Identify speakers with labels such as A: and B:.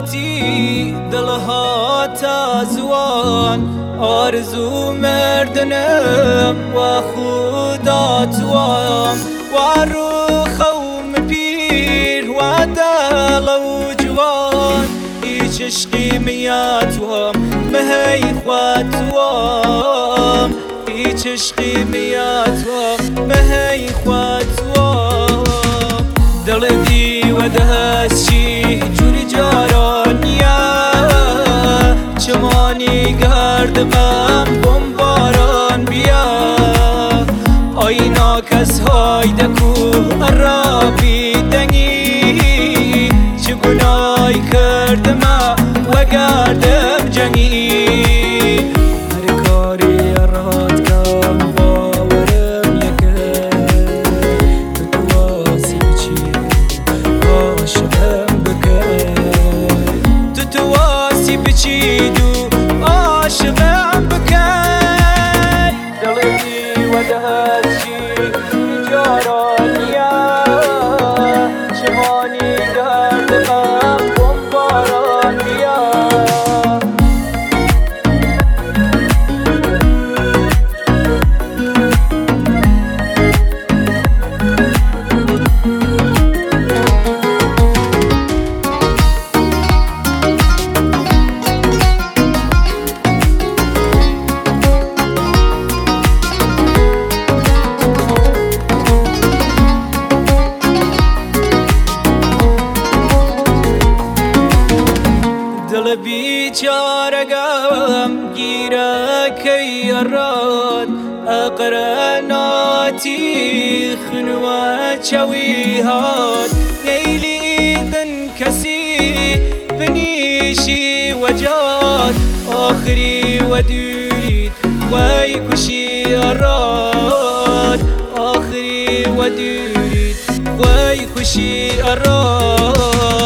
A: هاتی دلها تازوان آرزو مردنم و خدا توام و روخ و پیر و دل و جوان هیچ عشقی میاتوام مهی خواتوام هیچ عشقی میاتوام مهی خواتوام دل دی و دهشی جوری جارانیا چمانی گردم بمباران بیا آینا کس های دکو عربی دنگی چه گناهی کردم و گردم جنگی هر کاری راد کم باورم یکه تو واسی بچی عاشقم بکه تو واسی بچی دو عاشقم بکه دلتی و دهشی جارانیا چمانی گردم بمباران بیا دل بیچارگم گیره کی راد اقراناتی خنوه چوی هاد نیلیدن کسی بنیشی وجاد آخری و دورید وی کشی راد آخری و دورید وی کشی راد